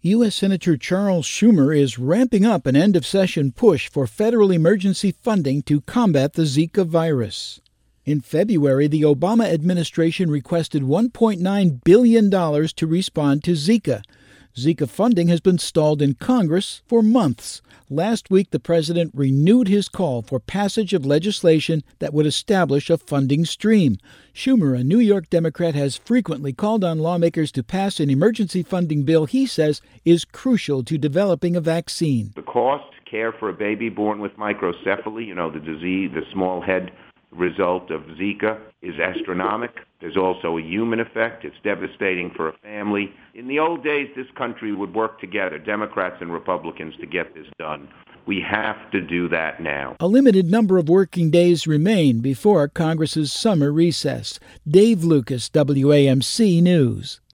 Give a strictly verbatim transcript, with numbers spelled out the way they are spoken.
U S. Senator Charles Schumer is ramping up an end-of-session push for federal emergency funding to combat the Zika virus. In February, the Obama administration requested one point nine billion dollars to respond to Zika. Zika funding has been stalled in Congress for months. Last week, the president renewed his call for passage of legislation that would establish a funding stream. Schumer, a New York Democrat, has frequently called on lawmakers to pass an emergency funding bill he says is crucial to developing a vaccine. The cost, care for a baby born with microcephaly, you know, the disease, the small head result of Zika, is astronomical. There's also a human effect. It's devastating for a family. In the old days, this country would work together, Democrats and Republicans, to get this done. We have to do that now. A limited number of working days remain before Congress's summer recess. Dave Lucas, W A M C News.